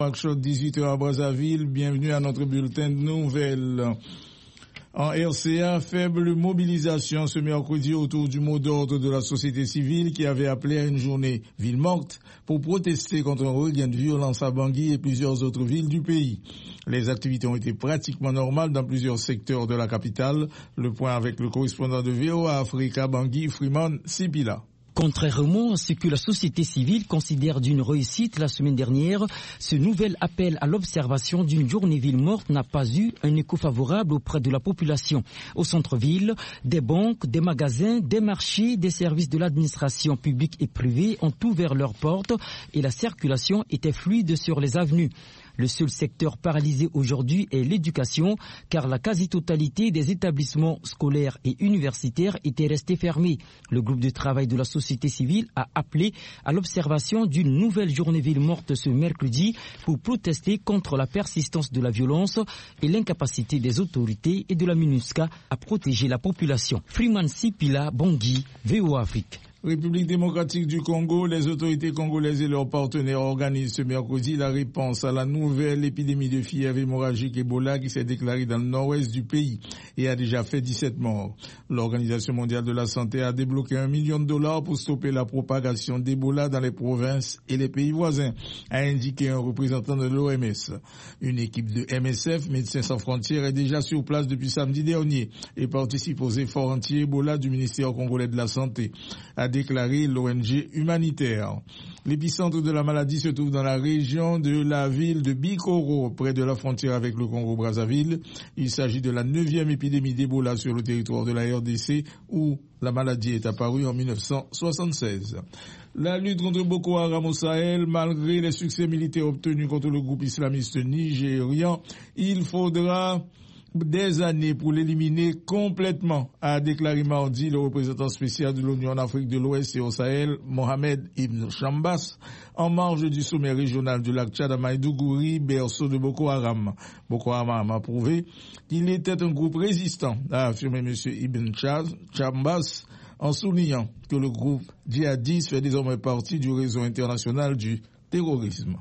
Workshop 18h à Brazzaville, bienvenue à notre bulletin de nouvelles. En RCA, faible mobilisation ce mercredi autour du mot d'ordre de la société civile qui avait appelé à une journée ville morte pour protester contre un regain de violence à Bangui et plusieurs autres villes du pays. Les activités ont été pratiquement normales dans plusieurs secteurs de la capitale. Le point avec le correspondant de VOA Afrique à Bangui, Freeman Sipila. Contrairement à ce que la société civile considère d'une réussite la semaine dernière, ce nouvel appel à l'observation d'une journée ville morte n'a pas eu un écho favorable auprès de la population. Au centre-ville, des banques, des magasins, des marchés, des services de l'administration publique et privée ont ouvert leurs portes et la circulation était fluide sur les avenues. Le seul secteur paralysé aujourd'hui est l'éducation, car la quasi-totalité des établissements scolaires et universitaires étaient restés fermés. Le groupe de travail de la société civile a appelé à l'observation d'une nouvelle journée ville morte ce mercredi pour protester contre la persistance de la violence et l'incapacité des autorités et de la MINUSCA à protéger la population. Freeman Sipila, Bangui, VOA Afrique. République démocratique du Congo, les autorités congolaises et leurs partenaires organisent ce mercredi la réponse à la nouvelle épidémie de fièvre hémorragique Ebola qui s'est déclarée dans le nord-ouest du pays et a déjà fait 17 morts. L'Organisation mondiale de la santé a débloqué $1 million pour stopper la propagation d'Ebola dans les provinces et les pays voisins, a indiqué un représentant de l'OMS. Une équipe de MSF, Médecins sans frontières, est déjà sur place depuis samedi dernier et participe aux efforts anti-Ebola du ministère congolais de la Santé, a déclaré l'ONG humanitaire. L'épicentre de la maladie se trouve dans la région de la ville de Bikoro, près de la frontière avec le Congo-Brazzaville. Il s'agit de la 9e épidémie d'Ebola sur le territoire de la RDC où la maladie est apparue en 1976. La lutte contre Boko Haram au Sahel, malgré les succès militaires obtenus contre le groupe islamiste nigérian, il faudra des années pour l'éliminer complètement, a déclaré mardi le représentant spécial de l'ONU en Afrique de l'Ouest et au Sahel, Mohamed Ibn Chambas, en marge du sommet régional du lac Tchad à Maïdougouri, berceau de Boko Haram. Boko Haram a prouvé qu'il était un groupe résistant, a affirmé M. Ibn Chambas, en soulignant que le groupe djihadiste fait désormais partie du réseau international du terrorisme.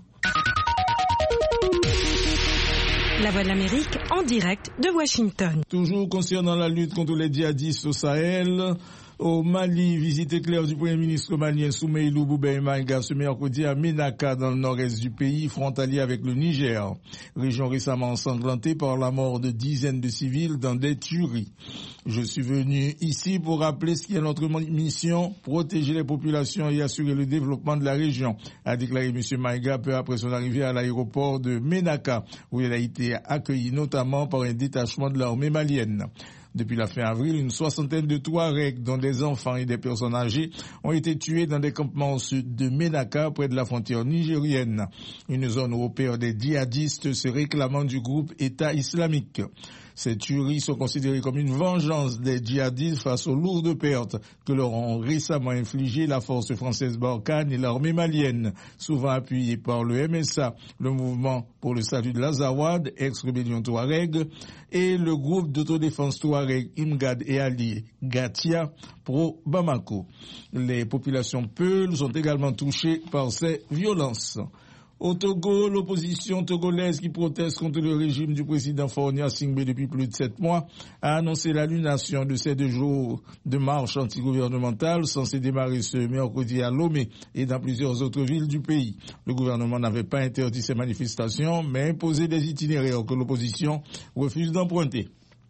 La Voix de l'Amérique en direct de Washington. Toujours concernant la lutte contre les djihadistes au Sahel, au Mali, visite éclair du Premier ministre malien Soumeïlou Boubèye Maïga ce mercredi à Ménaka dans le nord-est du pays, frontalier avec le Niger. Région récemment ensanglantée par la mort de dizaines de civils dans des tueries. Je suis venu ici pour rappeler ce qui est notre mission, protéger les populations et assurer le développement de la région, a déclaré M. Maïga peu après son arrivée à l'aéroport de Ménaka, où il a été accueilli notamment par un détachement de l'armée malienne. Depuis la fin avril, une soixantaine de Touaregs, dont des enfants et des personnes âgées, ont été tués dans des campements au sud de Ménaka, près de la frontière nigérienne. Une zone où opèrent des djihadistes se réclamant du groupe État islamique. Ces tueries sont considérées comme une vengeance des djihadistes face aux lourdes pertes que leur ont récemment infligées la force française Barkhane et l'armée malienne, souvent appuyée par le MSA, le mouvement pour le salut de l'Azawad, ex-rébellion Touareg, et le groupe d'autodéfense Touareg Imgad et Ali Gatia, pro-Bamako. Les populations peules sont également touchées par ces violences. Au Togo, l'opposition togolaise qui proteste contre le régime du président Faure Gnassingbé depuis plus de 7 mois a annoncé l'annulation de ces 2 jours de marche antigouvernementale censée démarrer ce mercredi à Lomé et dans plusieurs autres villes du pays. Le gouvernement n'avait pas interdit ces manifestations, mais imposé des itinéraires que l'opposition refuse d'emprunter.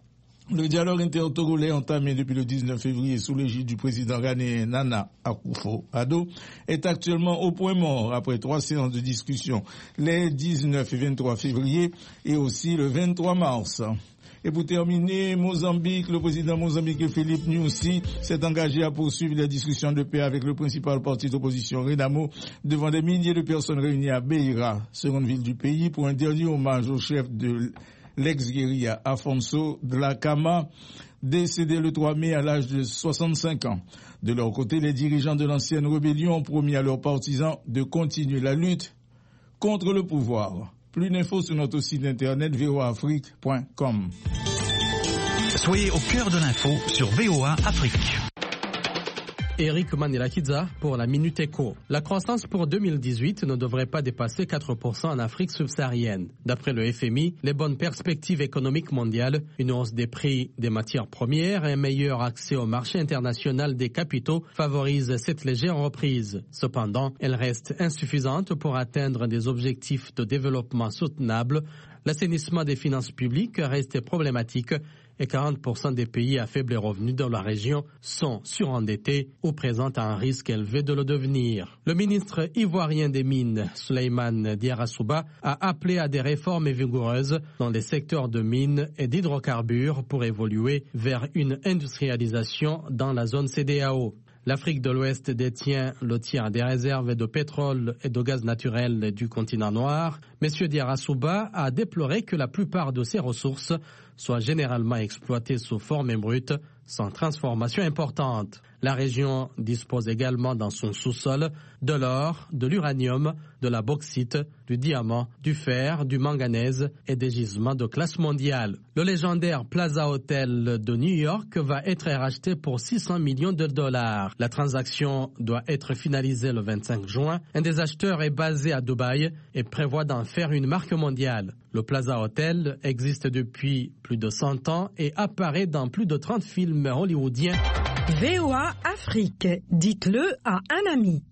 Le dialogue inter-togolais entamé depuis le 19 février sous l'égide du président ghanéen Nana Akufo-Addo est actuellement au point mort après 3 séances de discussion les 19 et 23 février et aussi le 23 mars. Et pour terminer, Mozambique, le président mozambique Philippe Nyusi s'est engagé à poursuivre les discussions de paix avec le principal parti d'opposition Renamo devant des milliers de personnes réunies à Beira, seconde ville du pays, pour un dernier hommage au chef de l'ex-guérilla Afonso Dhlakama, décédé le 3 mai à l'âge de 65 ans. De leur côté, les dirigeants de l'ancienne rébellion ont promis à leurs partisans de continuer la lutte contre le pouvoir. Plus d'infos sur notre site internet voaafrique.com. Soyez au cœur de l'info sur VOA Afrique. Eric Manilakidza pour la Minute Éco. La croissance pour 2018 ne devrait pas dépasser 4% en Afrique subsaharienne. D'après le FMI, les bonnes perspectives économiques mondiales, une hausse des prix des matières premières et un meilleur accès au marché international des capitaux favorisent cette légère reprise. Cependant, elle reste insuffisante pour atteindre des objectifs de développement soutenable. L'assainissement des finances publiques reste problématique et 40% des pays à faible revenu dans la région sont surendettés ou présentent un risque élevé de le devenir. Le ministre ivoirien des Mines, Souleymane Diarra-Souba, a appelé à des réformes vigoureuses dans les secteurs de mines et d'hydrocarbures pour évoluer vers une industrialisation dans la zone CEDEAO. L'Afrique de l'Ouest détient le tiers des réserves de pétrole et de gaz naturel du continent noir. M. Diarra-Souba a déploré que la plupart de ces ressources soient généralement exploitées sous forme brute, sans transformation importante. La région dispose également dans son sous-sol de l'or, de l'uranium, de la bauxite, du diamant, du fer, du manganèse et des gisements de classe mondiale. Le légendaire Plaza Hotel de New York va être racheté pour 600 millions de dollars. La transaction doit être finalisée le 25 juin. Un des acheteurs est basé à Dubaï et prévoit d'en faire une marque mondiale. Le Plaza Hotel existe depuis plus de 100 ans et apparaît dans plus de 30 films hollywoodiens. VOA Afrique, dites-le à un ami.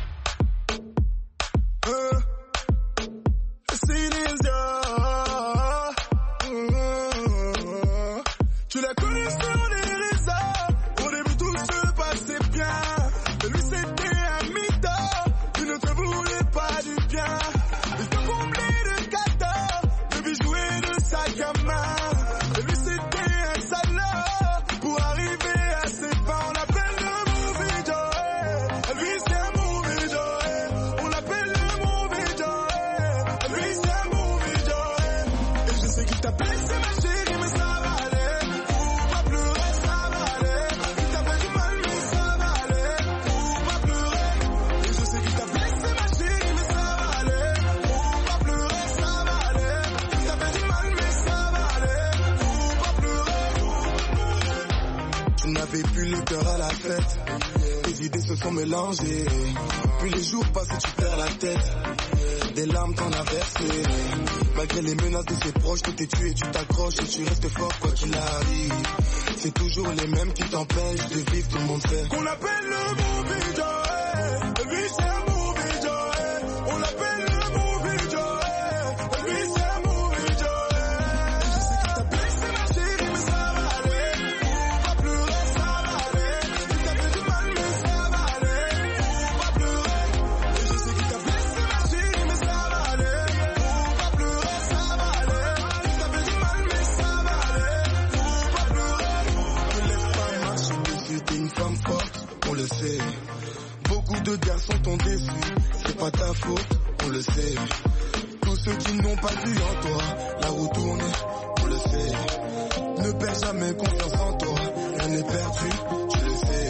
Tu l'as connu sur les réseaux, au début tout se passait bien. De lui c'était un mytho, il ne te voulait pas du bien. Il te comblait de cadeaux, de bijoux et de sacs à main. De lui c'était un salaud, pour arriver à ses fins on l'appelle le Movie Joe. Lui c'est un Movie Joe, on l'appelle le Movie Joe. Lui c'est un Movie Joe, et je sais qu'il t'a blessé ma chérie mais ça va aller. N'avais plus le cœur à la fête, tes idées se sont mélangées. Puis les jours passent, tu perds la tête. Des larmes t'en as versé. Malgré les menaces de ses proches, tout est tué, tu t'accroches et tu restes fort quoi qu'il arrive. C'est toujours les mêmes qui t'empêchent de vivre, tout le monde sait qu'on appelle le Movie Joe. Lui c'est un Movie Joe. On l'appelle le Movie Joe. Lui c'est un Movie Joe. Et je sais qu'il t'a blessé ma chérie mais ça va aller. Faut pas pleurer, ça va aller. Il t'a fait du mal mais ça va aller. Faut pas pleurer. Et je sais qu'il t'a blessé ma chérie mais ça va aller. Faut pas pleurer, ça va aller. Il t'a fait du mal mais ça va aller. Faut pas pleurer. Ne laisse pas marcher dessus, t'es une femme forte, on le sait. Beaucoup de garçons t'ont déçu, c'est pas ta faute, on le sait. Tous ceux qui n'ont pas vu en toi la roue tourne, on le sait. Ne perds jamais confiance en toi, rien n'est perdu, tu le sais.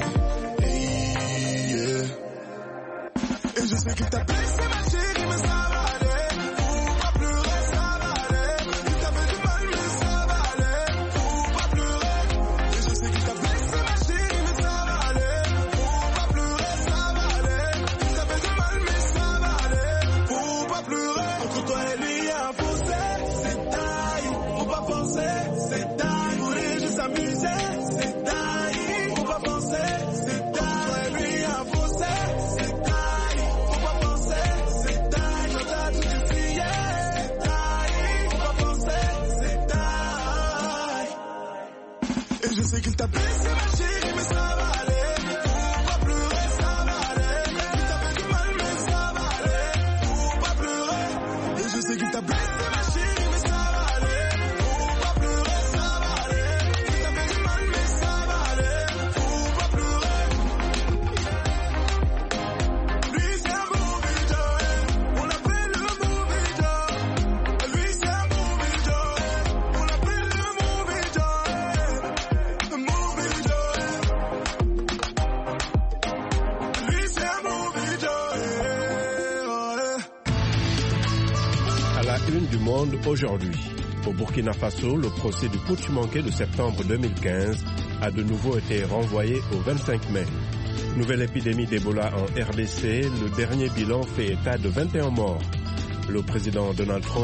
Et je sais qu'il t'a blessé ma chérie mais ça va aller. Faut pas pleurer, ça va aller. Il t'a fait du mal mais ça va aller. Faut pas pleurer. Et je sais qu'il t'a blessé ma chérie mais ça va aller. Faut pas pleurer, ça va aller. Il t'a fait du mal mais ça va aller. Faut pas pleurer. Entre toi et lui y a un fossé, c'est taille. Faut pas forcer, c'est taille. Vous voulez juste s'amuser, c'est taille. Faut pas forcer, c'est taille. Entre toi et lui y a un fossé, c'est taille. Faut pas forcer, c'est taille. Quand t'as tout essayé, c'est taille. Faut pas forcer, c'est taille. Et je sais qu'il t'a blessé ma chérie mais ça va aller. Faut pas pleurer, ça va aller. Il t'a fait du mal mais ça va aller. Faut pas pleurer. Et je sais qu'il t'a blessé ma chérie mais ça va aller. Faut pas pleurer, ça va aller. Il t'a fait du mal mais ça va aller. Faut pas pleurer. Lui c'est un Movie Joe, on l'appelle le Movie Joe. Lui c'est un Movie Joe, on l'appelle le Movie Joe. Le Movie Joe. Lui c'est un Movie Joe. À la une du Monde aujourd'hui. Au Burkina Faso, le procès du putsch manqué de septembre 2015 a de nouveau été renvoyé au 25 mai. Nouvelle épidémie d'Ebola en RDC. Le dernier bilan fait état de 21 morts. Le président Donald Trump